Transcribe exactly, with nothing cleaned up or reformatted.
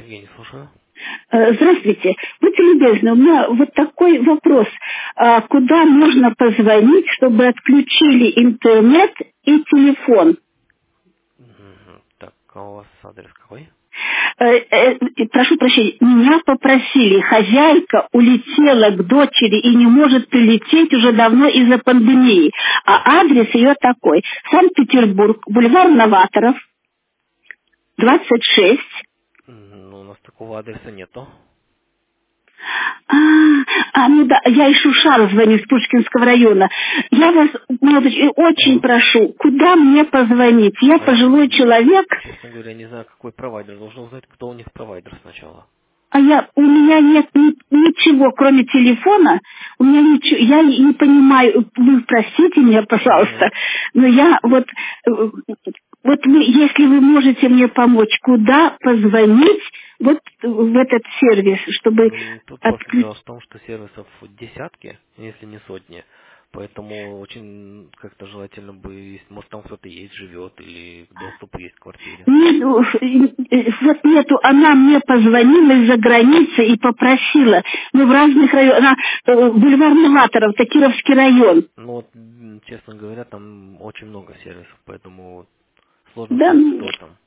Евгений, слушаю. Здравствуйте. Будьте любезны, у меня вот такой вопрос. А куда можно позвонить, чтобы отключили интернет и телефон? Так, а у вас адрес какой? Э, э, прошу прощения, меня попросили, хозяйка улетела к дочери и не может прилететь уже давно из-за пандемии. А адрес ее такой: Санкт-Петербург, бульвар Новаторов, двадцать шесть. Ну, у нас такого адреса нету. А, а, ну да, я из Шушара звоню, из Пушкинского района. Я вас, молодочь, очень Ага. прошу, куда мне позвонить? Я пожилой человек. Честно говоря, не знаю, какой провайдер. Должен узнать, кто у них провайдер сначала. А я, у меня нет ни- ничего, кроме телефона. У меня ничего, я не понимаю, вы простите меня, пожалуйста, Угу. но я вот, э, вот вы, если вы можете мне помочь, куда позвонить вот в этот сервис, чтобы Тут просто отключить? дело в том, что сервисов десятки, если не сотни. Поэтому очень как-то желательно бы, если, может, там кто-то есть, живет, или доступ есть к квартире. Нет, вот нету, она мне позвонила из-за границы и попросила, мы в разных районах, она, э, бульвар Новаторов, это Кировский район. Ну вот, м, честно говоря, там очень много сервисов, поэтому сложно Да, сказать, ну, кто там.